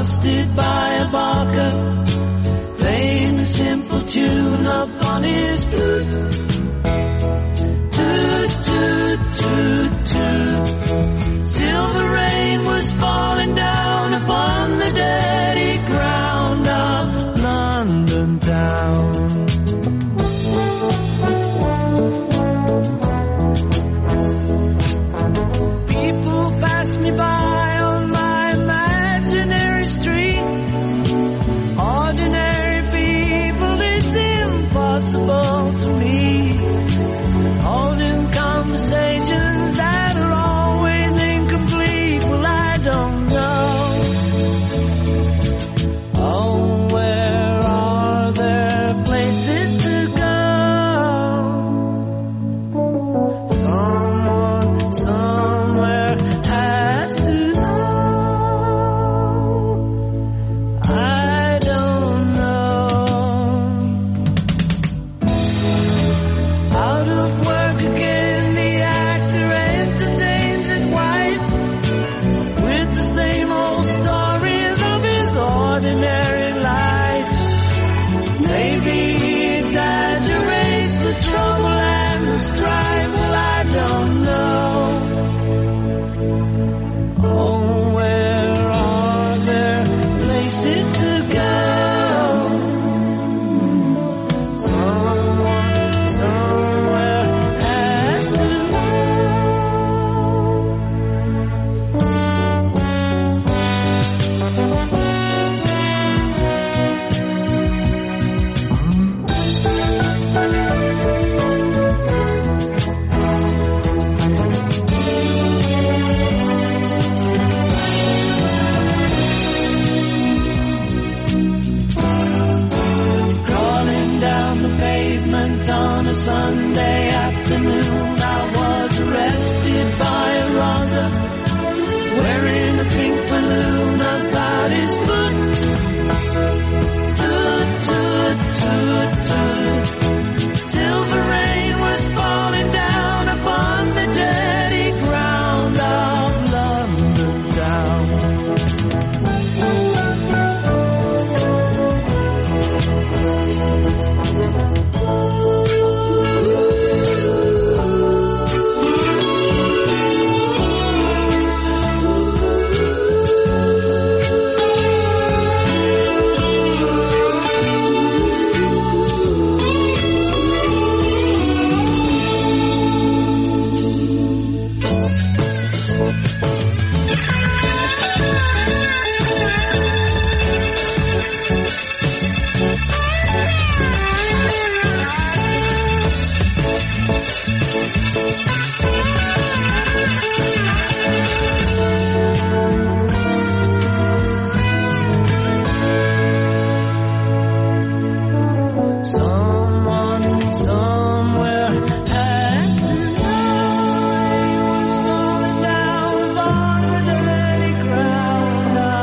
accosted by a barker, playing a simple tune upon his flute. Toot, toot, toot, toot. Silver rain was falling down upon the dirty ground of London town. People pass me by on my imaginary street. Ordinary people, it's impossible to meet. Holding conversations that are always incomplete. Well, I don't know. Oh, where are there places to go? Someone, somewhere has to know. I don't know. Out of work again, the actor entertains his wife with the same old stories of his ordinary life. Maybe he exaggerates the trouble and the strife. Well, I don't know. Oh, where are there places to go? Someone, somewhere has to know. Crawling down the pavement on a Sunday afternoon, I was arrested by a Rosa wearing a pink balloon about his foot. Toot, toot, toot, toot. Silver rain was falling down upon the dirty ground of London town. Someone, somewhere has to know. Falling down upon the dirty ground of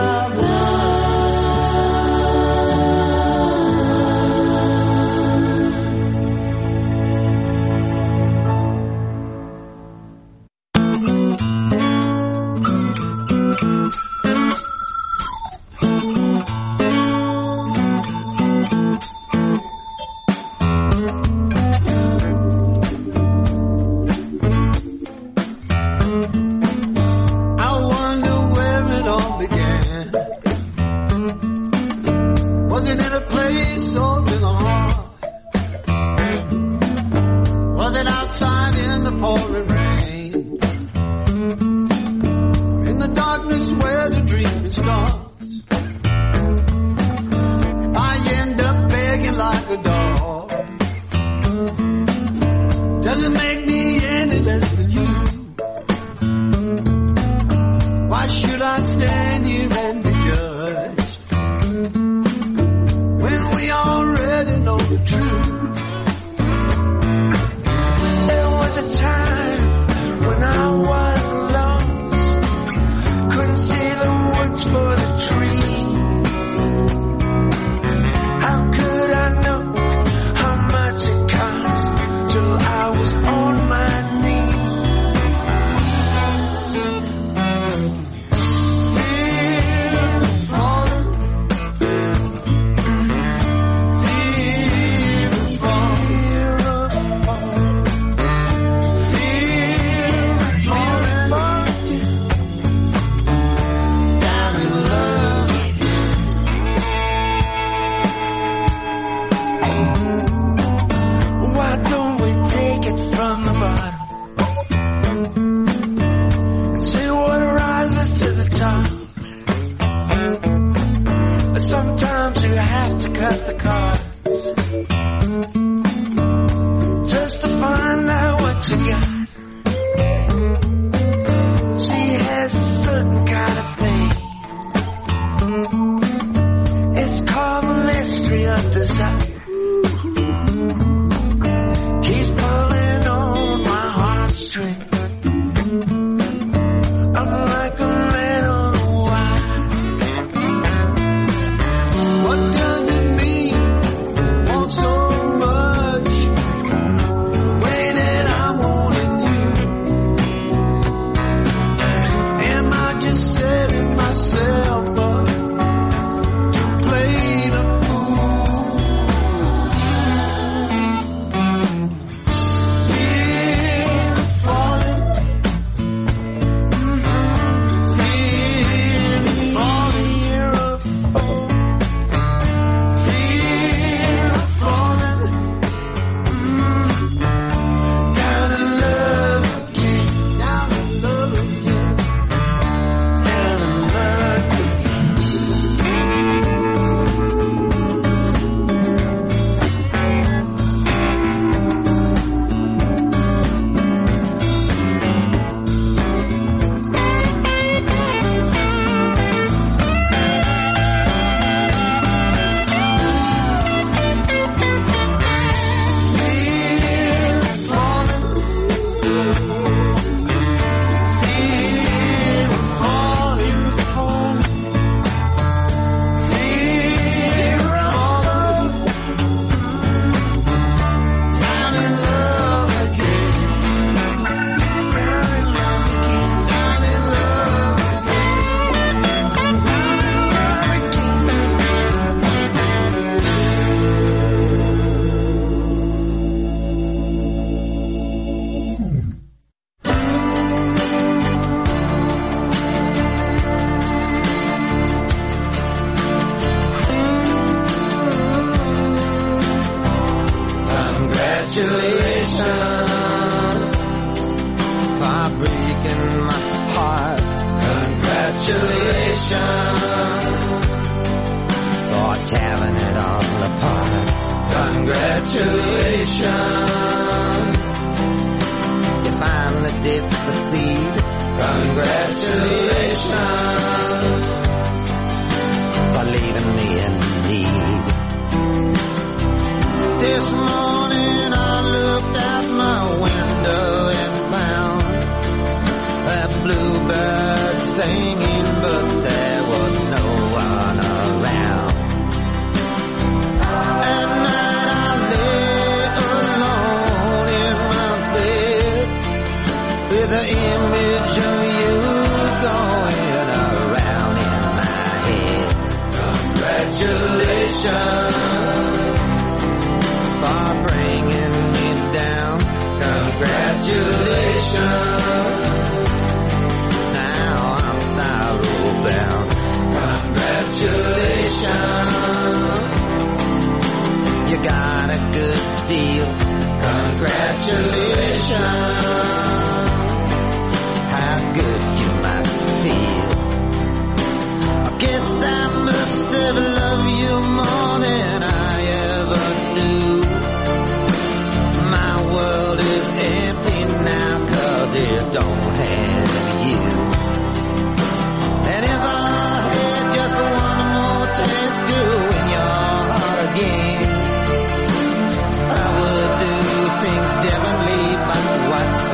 I wonder where it all began. Was it in a place or in a heart? Was it outside in the pouring rain? Or in the darkness where the dreaming starts? If I end up begging like a dog, does it make me any less than you? Why should I stand here and be judged when we already know the truth? There was a time when I was lost, couldn't see the woods for the trees. How could I know how much it cost till I was on my knees? Here, falling you have to cut the cards just to find out what you got. She has a certain kind of thing. It's called the mystery of desire. Keeps pulling on my heartstring. I'm like a man on a wire. What does it mean? Want so much, way that I'm wanting you. Am I just setting myself up to play the fool? Here falling, here falling, here falling, down in love again, down in love again, down in love again. Congratulations for breaking my heart. Congratulations for tearing it all apart. Congratulations, you finally did succeed. Congratulations for leaving me in need. This morning I looked out my window and found that bluebird singing, but there was no one around. At night I lay alone in my bed with the image of you going around in my head. Congratulations for bringing me down. Congratulations, now I'm sorrow bound. Congratulations, you got a good deal. Congratulations, how good you must feel. I guess I must have loved you more than I ever knew. My world is empty now 'cause it don't have you. And if I had just one more chance to win your heart again, I would do things differently, but what's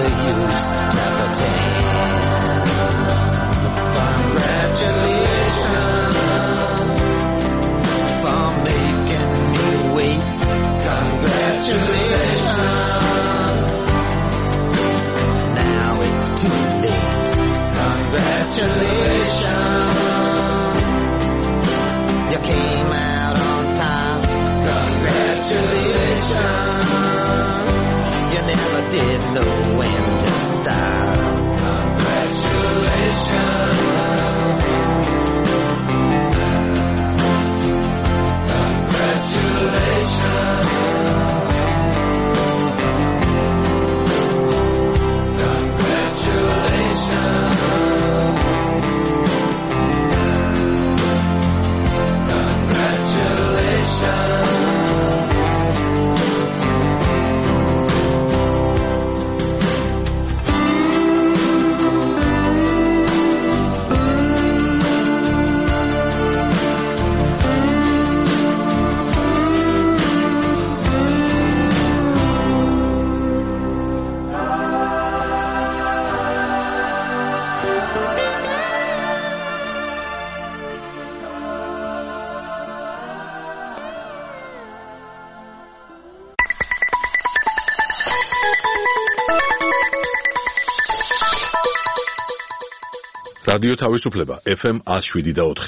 რადიო თავისუფლება FM 107.4.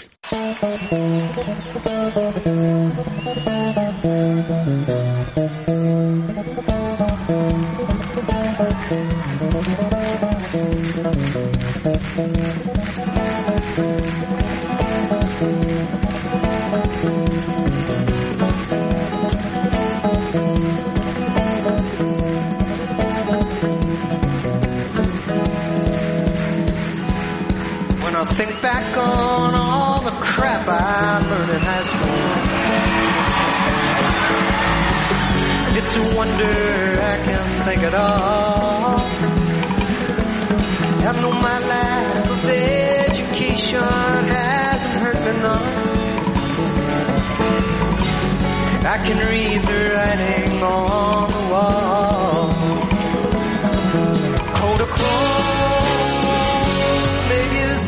Think back on all the crap I learned in high school. It's a wonder I can think it all. I know my lack of education hasn't hurt me none. I can read the writing on the wall. Coat of clothes, maybe it's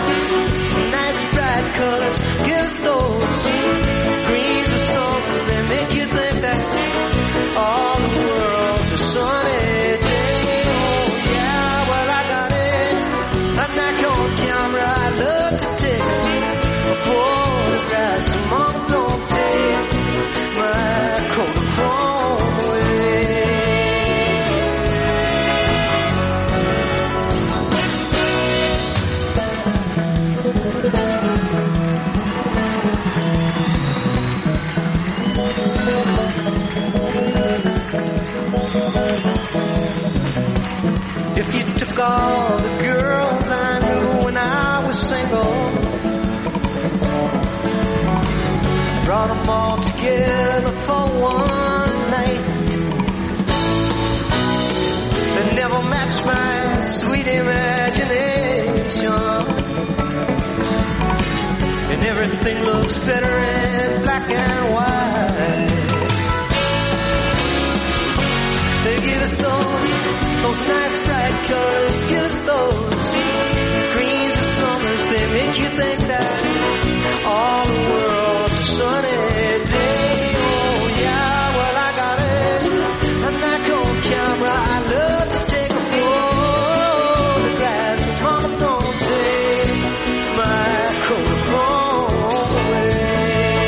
colors, give those greens or songs that make you think that all the world's a sunny day. Oh yeah, well I got it. A knack on camera, I love to take photographs. Mom, don't take my coat of chrome away. All the girls I knew when I was single, brought them all together for one night. They never matched my sweet imagination, and everything looks better in black and white. They give us those nice bright colors, give us those greens of summers. They make you think that all the world's a sunny day. Oh yeah, well I got it. I'm not on camera. I love to take a photograph. Mama, don't take my coat of chrome away.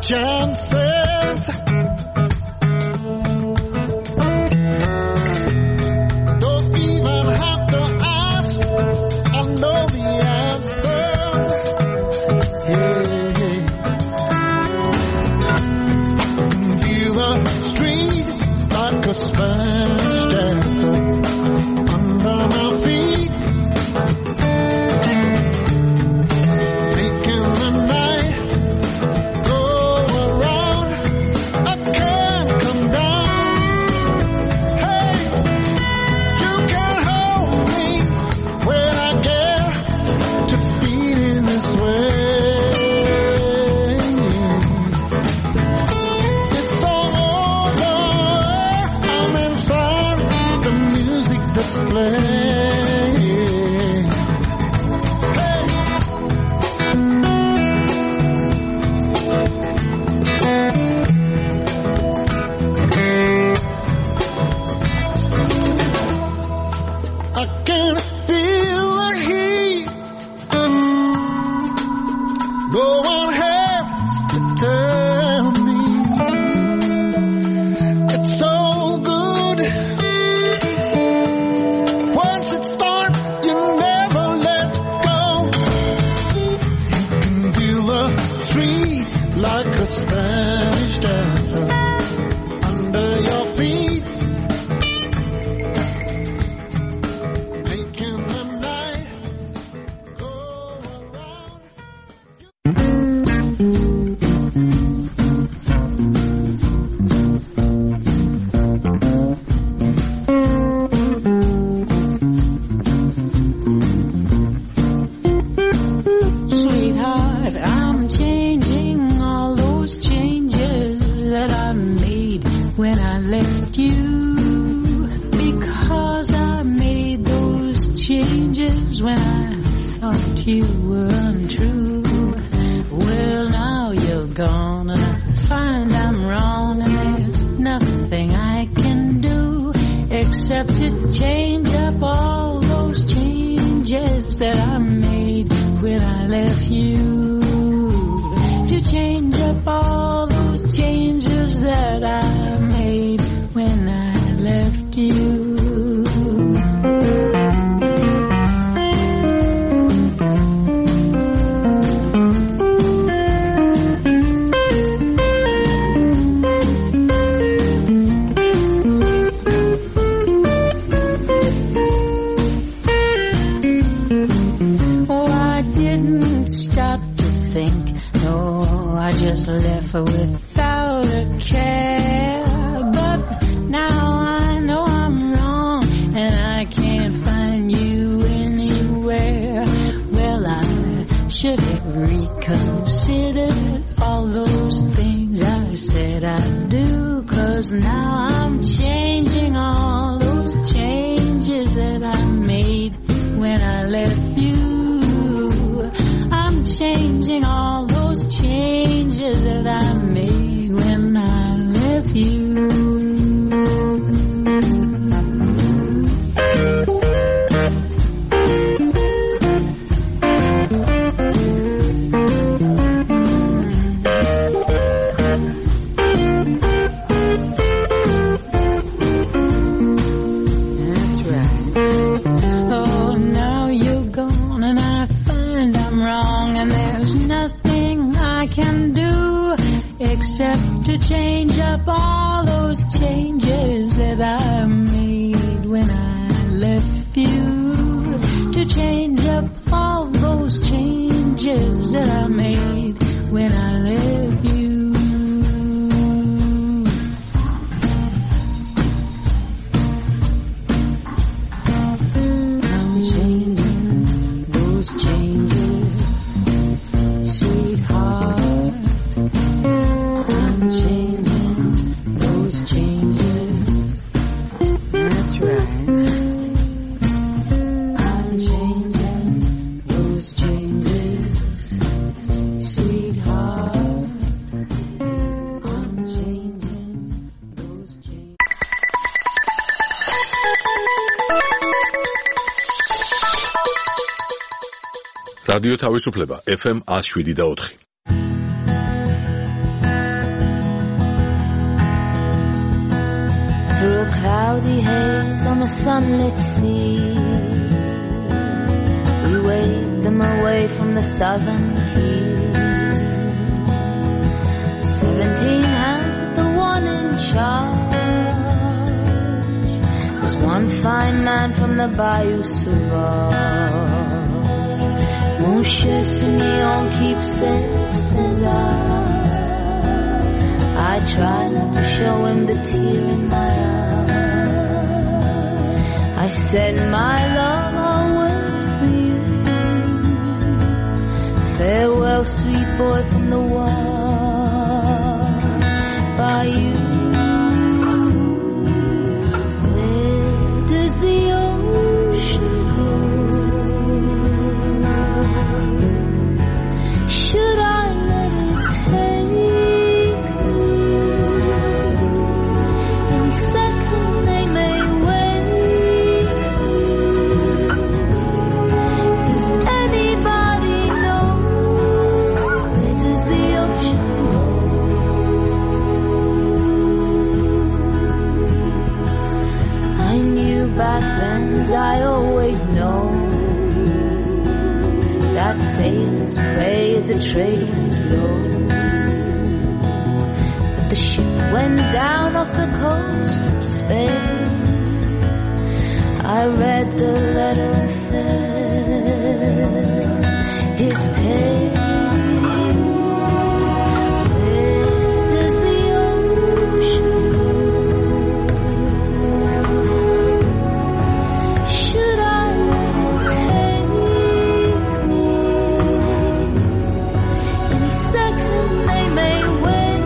chances. Don't even have to ask, I know the answer. Hey. I can feel the street like a Spanish dancer under my feet, making the night go around. I can't come down. Hey, you can hold me when I get to feeling this way. It's all over. I'm inside the music that's playing. I can feel the heat. No one has to tell me. It's so good. Once it starts, you never let go. You can feel the street like a Spanish dancer under your feet, making the night go around. Sweetheart, I'm changing all those changes that I made when I left you, because I made those changes when I thought you were untrue. Well, now you're gone and I find I'm wrong, and there's nothing I can do except to change up all those changes that I made when I left you, to change up all those changes that I made when I left you. Oh, I didn't stop to think, no, I just left without a care. But now I know I'm wrong and I can't find you anywhere. Well, I should have reconsidered all those things I said I'd do, 'cause now I'm changing all those changes that I made when I left you. I'm changing all those changes that I made when I left you. That's right. Oh, now you're gone and I find I'm wrong, and there's nothing I can do except to change up all those changes that I made when I left you, to change up all those changes that I made when I left you. I'm changing those changes, sweetheart. I'm changing those changes. That's right. I'm changing those changes, sweetheart. I'm changing those changes. რადიო თავისუფლება FM 107.4. through a cloudy haze on a sunlit sea. We waved them away from the southern keys. 17 hands with the one in charge was one fine man from the Bayou Sauvage. Mon cher Simeon, keep safe, says I try not to show him the tear in my eye. I said, my love, I'll wait for you. Farewell, sweet boy from the wild bayou. Where does the ocean go? Should I let it take me? In a second they may wait. Does anybody know? Where does the ocean go? I knew back then, as I always know, that sailors pray as the traders blow. But the ship went down off the coast of Spain. I read the letter and felt his pain. Where does the ocean go? Should I let it take me? Any second they may wait.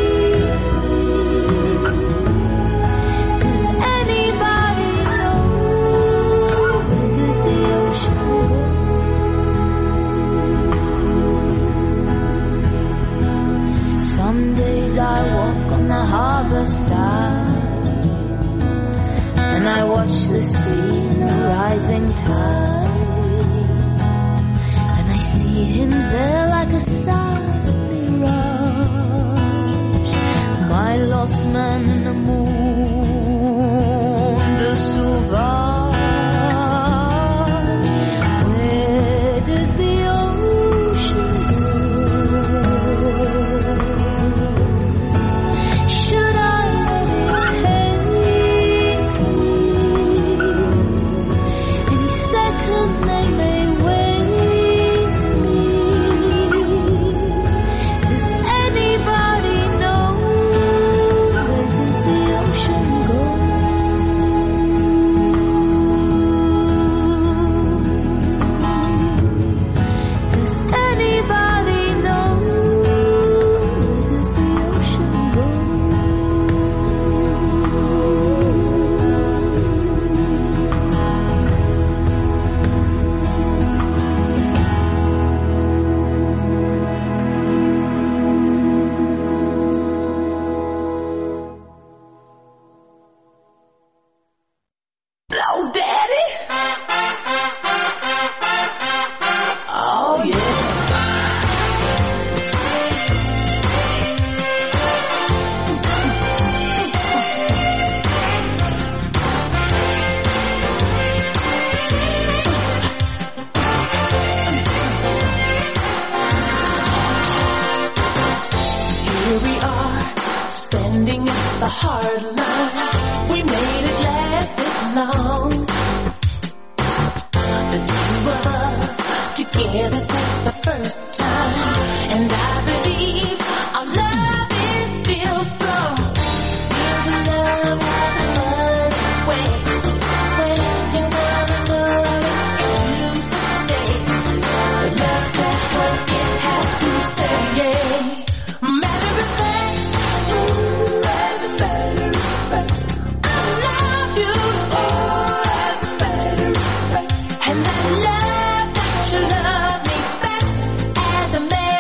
Does anybody know? Where does the ocean go? Some days I walk on the harbor side and I watch the sea in the rising tide, and I see him there like a silent mirage, my lost man in the moon de Sauvage. Where does the ocean go? Should I let it take me? Any second they may wait. Does anybody know? Where does the ocean go? Does anybody know? Where does the ocean go? Hello, Daddy. Oh, yeah. Here we are, standing at the hard line. We made it last this long. The two of us together since the first time, and I believe our love is still strong. Still the love has a funny way. When you wanna move into today, the love that's what it has to stay. Matter of fact, as a matter of fact, I love you, as a matter of fact, and I love that you love me back, as a matter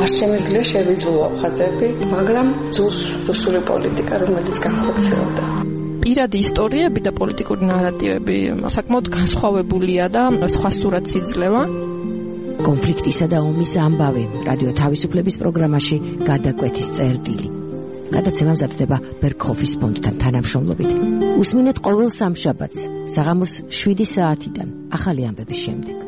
არ შემიძლია შევიძულო ხაზები, მაგრამ ძულს რუსული პოლიტიკა, რომელიც განხორციელდა. პირადი ისტორიები და პოლიტიკური ნარატივები საკმაოდ განსხვავებულია და სხვა სურათს იძლევა. კონფლიქტისა და ომის ამბავი რადიო თავისუფლების პროგრამაში გადაკვეთის წერტილი. გადაცემა მზადდება ბერგჰოფის ფონდთან თანამშრომლობით. უსმინეთ ყოველ სამშაბათს საღამოს 7 საათიდან ახალი ამბების შემდეგ.